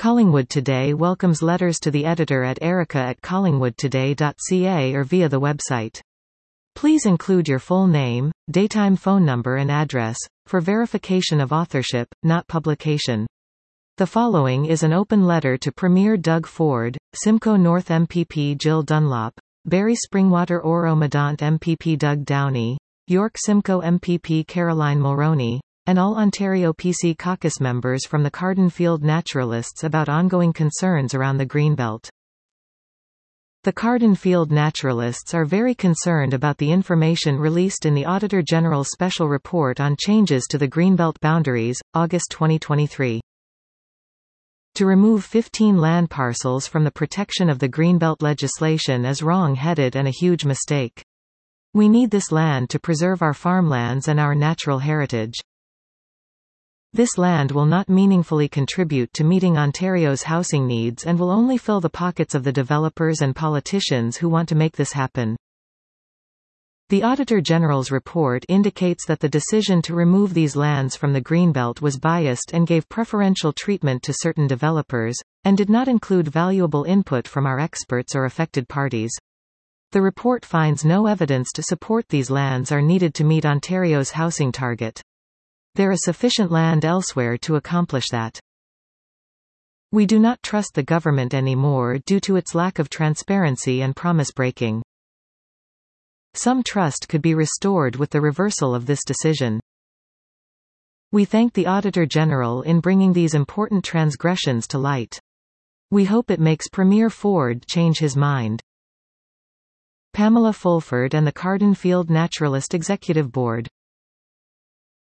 Collingwood Today welcomes letters to the editor at erica@collingwoodtoday.ca or via the website. Please include your full name, daytime phone number and address, for verification of authorship, not publication. The following is an open letter to Premier Doug Ford, Simcoe North MPP Jill Dunlop, Barry Springwater Oro-Medonte MPP Doug Downey, York Simcoe MPP Caroline Mulroney, and all Ontario PC caucus members from the Carden Field Naturalists about ongoing concerns around the Greenbelt. The Carden Field Naturalists are very concerned about the information released in the Auditor General's Special Report on Changes to the Greenbelt Boundaries, August 2023. To remove 15 land parcels from the protection of the Greenbelt legislation is wrong-headed and a huge mistake. We need this land to preserve our farmlands and our natural heritage. This land will not meaningfully contribute to meeting Ontario's housing needs and will only fill the pockets of the developers and politicians who want to make this happen. The Auditor General's report indicates that the decision to remove these lands from the Greenbelt was biased and gave preferential treatment to certain developers, and did not include valuable input from our experts or affected parties. The report finds no evidence to support these lands are needed to meet Ontario's housing target. There is sufficient land elsewhere to accomplish that. We do not trust the government anymore due to its lack of transparency and promise-breaking. Some trust could be restored with the reversal of this decision. We thank the Auditor General in bringing these important transgressions to light. We hope it makes Premier Ford change his mind. Pamela Fulford and the Carden Field Naturalist Executive Board.